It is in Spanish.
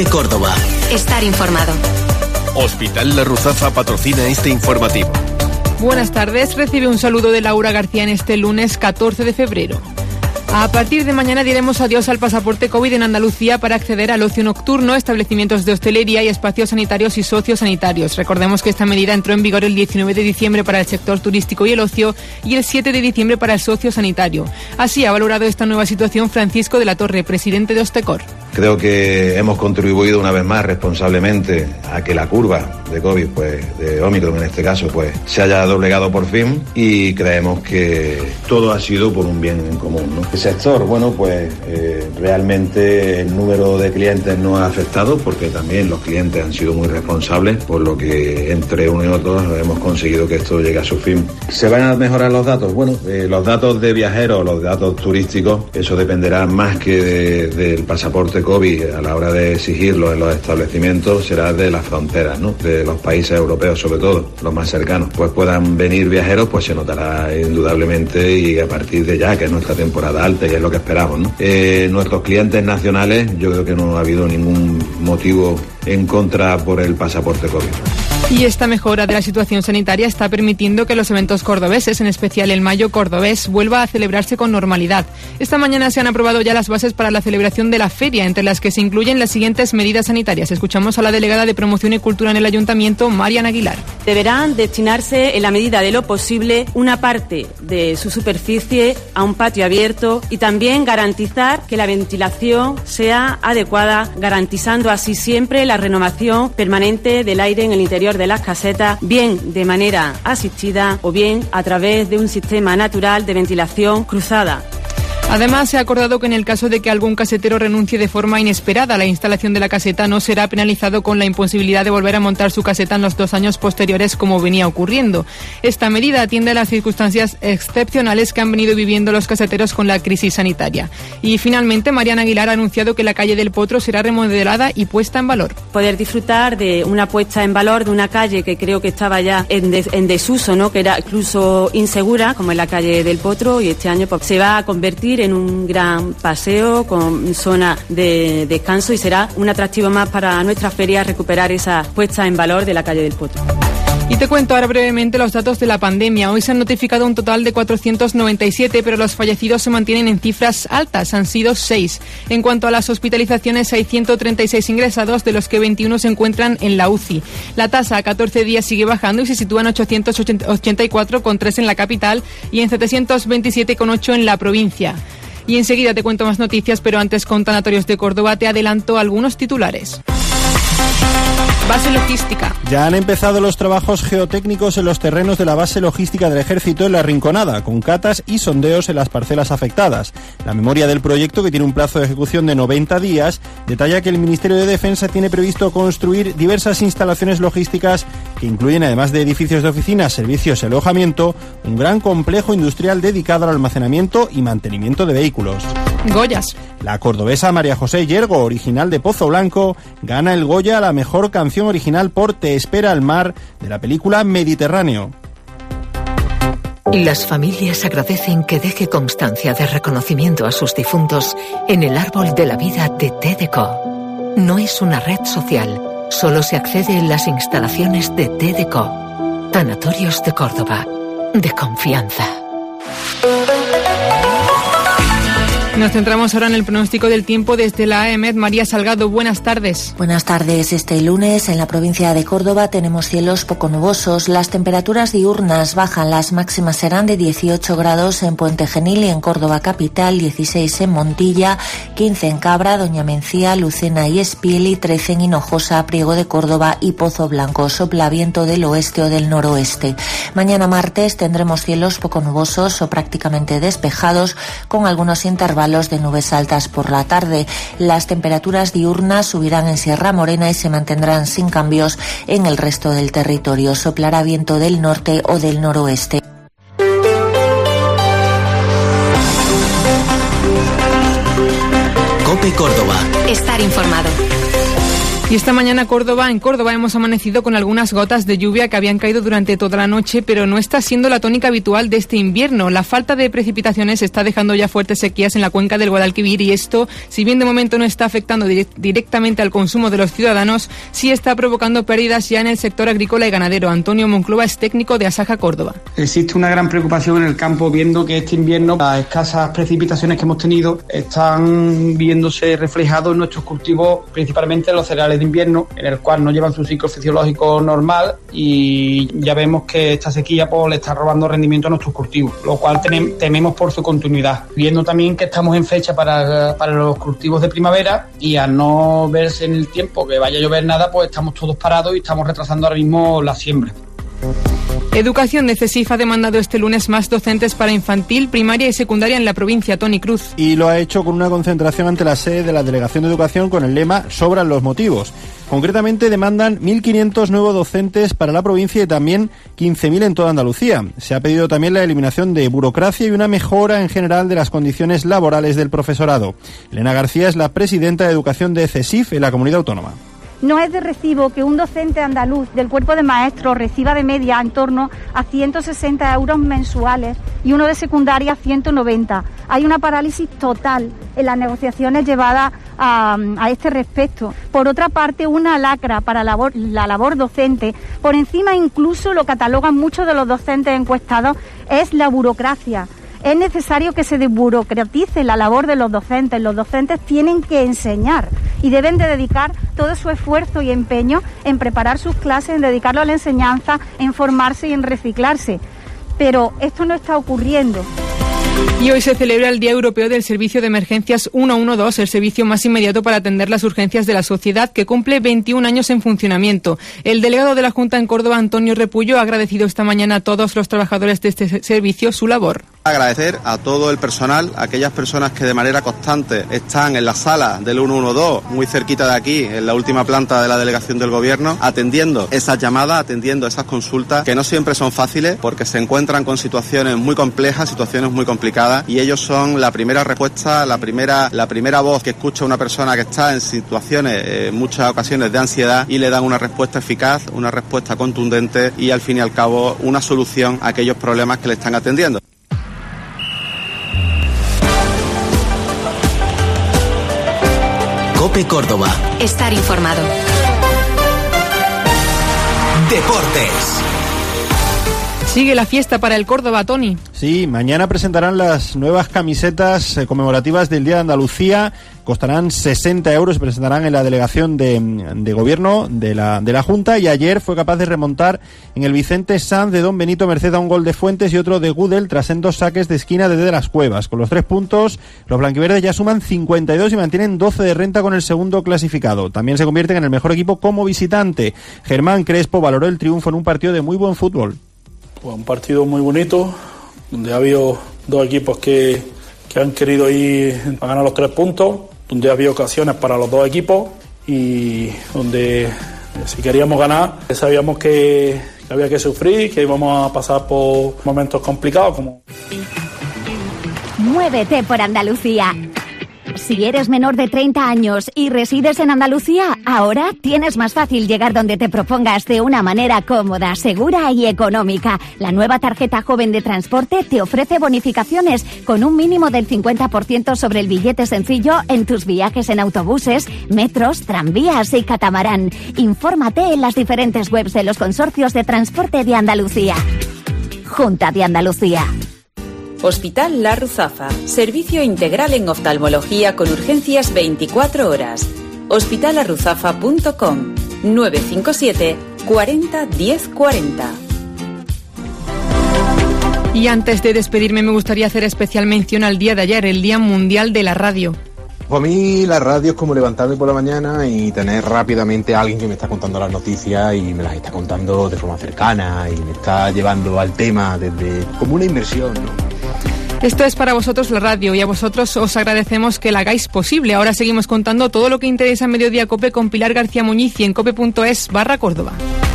COPE Córdoba. Estar informado. Hospital La Ruzafa patrocina este informativo. Buenas tardes, recibe un saludo de Laura García en este lunes 14 de febrero. A partir de mañana diremos adiós al pasaporte COVID en Andalucía para acceder al ocio nocturno, establecimientos de hostelería y espacios sanitarios y sociosanitarios. Recordemos que esta medida entró en vigor el 19 de diciembre para el sector turístico y el ocio y el 7 de diciembre para el sociosanitario. Así ha valorado esta nueva situación Francisco de la Torre, presidente de Ostecor. Creo que hemos contribuido una vez más responsablemente a que la curva de COVID, de Ómicron en este caso, se haya doblegado por fin, y creemos que todo ha sido por un bien en común, ¿no? El sector, realmente el número de clientes no ha afectado porque también los clientes han sido muy responsables, por lo que entre uno y otro hemos conseguido que esto llegue a su fin. ¿Se van a mejorar los datos? Los datos de viajeros, los datos turísticos, eso dependerá más que del pasaporte COVID a la hora de exigirlo en los establecimientos, será de las fronteras, ¿no? De los países europeos, sobre todo, los más cercanos. Puedan venir viajeros, se notará indudablemente, y a partir de ya, que es nuestra temporada alta y es lo que esperamos, ¿no? Nuestros clientes nacionales, yo creo que no ha habido ningún motivo en contra por el pasaporte COVID. Y esta mejora de la situación sanitaria está permitiendo que los eventos cordobeses, en especial el Mayo Cordobés, vuelva a celebrarse con normalidad. Esta mañana se han aprobado ya las bases para la celebración de la feria, entre las que se incluyen las siguientes medidas sanitarias. Escuchamos a la delegada de Promoción y Cultura en el Ayuntamiento, Marian Aguilar. Deberán destinarse, en la medida de lo posible, una parte de su superficie a un patio abierto y también garantizar que la ventilación sea adecuada, garantizando así siempre la renovación permanente del aire en el interior de las casetas, bien de manera asistida o bien a través de un sistema natural de ventilación cruzada. Además, se ha acordado que en el caso de que algún casetero renuncie de forma inesperada a la instalación de la caseta, no será penalizado con la imposibilidad de volver a montar su caseta en los 2 años posteriores, como venía ocurriendo. Esta medida atiende a las circunstancias excepcionales que han venido viviendo los caseteros con la crisis sanitaria. Y finalmente, Mariana Aguilar ha anunciado que la calle del Potro será remodelada y puesta en valor. Poder disfrutar de una puesta en valor de una calle que creo que estaba ya en desuso, ¿no? Que era incluso insegura, como es la calle del Potro, y este año se va a convertir en un gran paseo con zona de descanso, y será un atractivo más para nuestra feria recuperar esa puesta en valor de la calle del Potro. Y te cuento ahora brevemente los datos de la pandemia. Hoy se han notificado un total de 497, pero los fallecidos se mantienen en cifras altas, han sido 6. En cuanto a las hospitalizaciones, hay 136 ingresados, de los que 21 se encuentran en la UCI. La tasa a 14 días sigue bajando y se sitúa en 884,3 en la capital y en 727,8 en la provincia. Y enseguida te cuento más noticias, pero antes, con Tanatorios de Córdoba, te adelanto algunos titulares. Base logística. Ya han empezado los trabajos geotécnicos en los terrenos de la base logística del Ejército en La Rinconada, con catas y sondeos en las parcelas afectadas. La memoria del proyecto, que tiene un plazo de ejecución de 90 días, detalla que el Ministerio de Defensa tiene previsto construir diversas instalaciones logísticas que incluyen, además de edificios de oficinas, servicios y alojamiento, un gran complejo industrial dedicado al almacenamiento y mantenimiento de vehículos. Goyas. La cordobesa María José Yergo, original de Pozo Blanco, gana el Goya a la mejor canción original por Te espera el mar, de la película Mediterráneo. Las familias agradecen que deje constancia de reconocimiento a sus difuntos en el árbol de la vida de TDCO. No es una red social, solo se accede en las instalaciones de TDCO. Tanatorios de Córdoba, de confianza. Nos centramos ahora en el pronóstico del tiempo desde la AEMET. María Salgado, buenas tardes. Buenas tardes. Este lunes en la provincia de Córdoba tenemos cielos poco nubosos. Las temperaturas diurnas bajan, las máximas serán de 18 grados en Puente Genil y en Córdoba capital, 16 en Montilla, 15 en Cabra, Doña Mencía, Lucena y Espiel, y 13 en Hinojosa, Priego de Córdoba y Pozo Blanco. Sopla viento del oeste o del noroeste. Mañana martes tendremos cielos poco nubosos o prácticamente despejados, con algunos intervalos de nubes altas por la tarde. Las temperaturas diurnas subirán en Sierra Morena y se mantendrán sin cambios en el resto del territorio. Soplará viento del norte o del noroeste. COPE Córdoba. Estar informado. Y esta mañana en Córdoba hemos amanecido con algunas gotas de lluvia que habían caído durante toda la noche, pero no está siendo la tónica habitual de este invierno. La falta de precipitaciones está dejando ya fuertes sequías en la cuenca del Guadalquivir y esto, si bien de momento no está afectando directamente al consumo de los ciudadanos, sí está provocando pérdidas ya en el sector agrícola y ganadero. Antonio Monclova es técnico de Asaja Córdoba. Existe una gran preocupación en el campo viendo que este invierno las escasas precipitaciones que hemos tenido están viéndose reflejados en nuestros cultivos, principalmente en los cereales de invierno, en el cual no llevan su ciclo fisiológico normal y ya vemos que esta sequía le está robando rendimiento a nuestros cultivos, lo cual tememos por su continuidad, viendo también que estamos en fecha para los cultivos de primavera y al no verse en el tiempo que vaya a llover nada, pues estamos todos parados y estamos retrasando ahora mismo la siembra. Educación de CESIF ha demandado este lunes más docentes para infantil, primaria y secundaria en la provincia. Toni Cruz. Y lo ha hecho con una concentración ante la sede de la Delegación de Educación con el lema "Sobran los motivos". Concretamente demandan 1.500 nuevos docentes para la provincia y también 15.000 en toda Andalucía. Se ha pedido también la eliminación de burocracia y una mejora en general de las condiciones laborales del profesorado. Elena García es la presidenta de Educación de CESIF en la comunidad autónoma. No es de recibo que un docente andaluz del cuerpo de maestros reciba de media en torno a 160 euros mensuales y uno de secundaria 190. Hay una parálisis total en las negociaciones llevadas a este respecto. Por otra parte, una lacra para la labor docente, por encima incluso lo catalogan muchos de los docentes encuestados, es la burocracia. Es necesario que se desburocratice la labor de los docentes. Los docentes tienen que enseñar y deben de dedicar todo su esfuerzo y empeño en preparar sus clases, en dedicarlo a la enseñanza, en formarse y en reciclarse. Pero esto no está ocurriendo. Y hoy se celebra el Día Europeo del Servicio de Emergencias 112, el servicio más inmediato para atender las urgencias de la sociedad, que cumple 21 años en funcionamiento. El delegado de la Junta en Córdoba, Antonio Repullo, ha agradecido esta mañana a todos los trabajadores de este servicio su labor. Agradecer a todo el personal, a aquellas personas que de manera constante están en la sala del 112, muy cerquita de aquí, en la última planta de la delegación del gobierno, atendiendo esas llamadas, atendiendo esas consultas, que no siempre son fáciles porque se encuentran con situaciones muy complejas, situaciones muy complicadas, y ellos son la primera respuesta, la primera voz que escucha una persona que está en situaciones, en muchas ocasiones de ansiedad, y le dan una respuesta eficaz, una respuesta contundente y al fin y al cabo una solución a aquellos problemas que le están atendiendo. COPE Córdoba. Estar informado. Deportes. Sigue la fiesta para el Córdoba, Toni. Sí, mañana presentarán las nuevas camisetas conmemorativas del Día de Andalucía. Costarán 60 euros, se presentarán en la delegación de gobierno de la Junta, y ayer fue capaz de remontar en el Vicente Sanz de Don Benito merced a un gol de Fuentes y otro de Gudel tras en 2 saques de esquina desde las Cuevas. Con los 3 puntos, los blanquiverdes ya suman 52 y mantienen 12 de renta con el segundo clasificado. También se convierten en el mejor equipo como visitante. Germán Crespo valoró el triunfo en un partido de muy buen fútbol. Pues un partido muy bonito, donde ha habido 2 equipos que han querido ir a ganar los 3 puntos, donde ha habido ocasiones para los 2 equipos y donde si queríamos ganar sabíamos que había que sufrir, que íbamos a pasar por momentos complicados. Muévete por Andalucía. Si eres menor de 30 años y resides en Andalucía, ahora tienes más fácil llegar donde te propongas de una manera cómoda, segura y económica. La nueva tarjeta joven de transporte te ofrece bonificaciones con un mínimo del 50% sobre el billete sencillo en tus viajes en autobuses, metros, tranvías y catamarán. Infórmate en las diferentes webs de los consorcios de transporte de Andalucía. Junta de Andalucía. Hospital La Ruzafa, servicio integral en oftalmología con urgencias 24 horas. hospitalarruzafa.com 957 40 10 40. Y antes de despedirme me gustaría hacer especial mención al día de ayer, el Día Mundial de la Radio. Para mí la radio es como levantarme por la mañana y tener rápidamente a alguien que me está contando las noticias y me las está contando de forma cercana y me está llevando al tema desde como una inversión, ¿no? Esto es para vosotros la radio y a vosotros os agradecemos que la hagáis posible. Ahora seguimos contando todo lo que interesa en Mediodía COPE con Pilar García Muñiz y en cope.es/Córdoba.